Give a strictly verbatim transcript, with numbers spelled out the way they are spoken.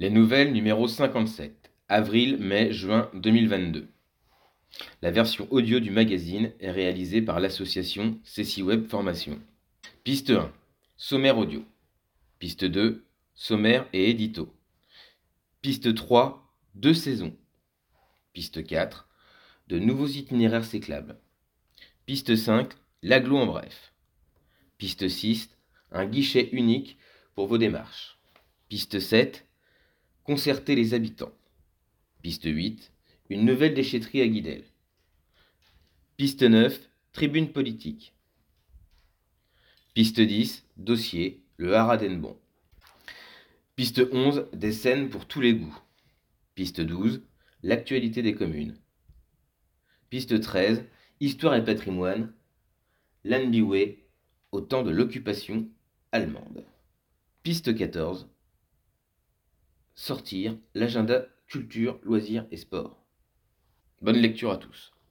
Les nouvelles numéro cinquante-sept, avril, mai, juin deux mille vingt-deux. La version audio du magazine est réalisée par l'association CeciWeb Formation. Piste un, sommaire audio. Piste deux, sommaire et édito. Piste trois, deux saisons. Piste quatre, de nouveaux itinéraires cyclables. Piste cinq, l'agglo en bref. Piste six, un guichet unique pour vos démarches. Piste sept, concerter les habitants. Piste huit, une nouvelle déchetterie à Guidel. Piste neuf, tribune politique. Piste dix, dossier, le Haradenbon. Piste onze, des scènes pour tous les goûts. Piste douze, l'actualité des communes. Piste treize, histoire et patrimoine, l'Anbiway, au temps de l'occupation allemande. Piste quatorze, sortir, l'agenda culture, loisirs et sport. Bonne lecture à tous.